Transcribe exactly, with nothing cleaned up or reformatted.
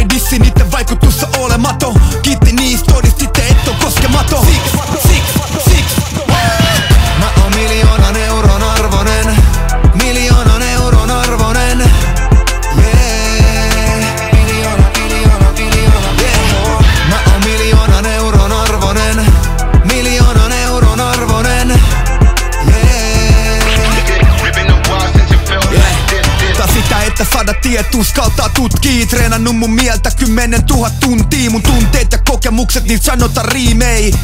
Niiden dissi, niiden vaikutus on olematon. Kiitti niistä, todistitte et on koskematon. Six, six, six. Mä oon miljoonan euron arvonen. Miljoonan euron arvonen. Yeah. Miljoona, miljoona, miljoona, yeah. Mä oon miljoonan euron arvonen. Miljoonan euron arvonen. Tää sitä, että saada tietää, uskaltaa tutkii. Treenannut mun mieltä kymmenen tuhat tuntia. Mun tunteet ja kokemukset, niitä sanota riimei.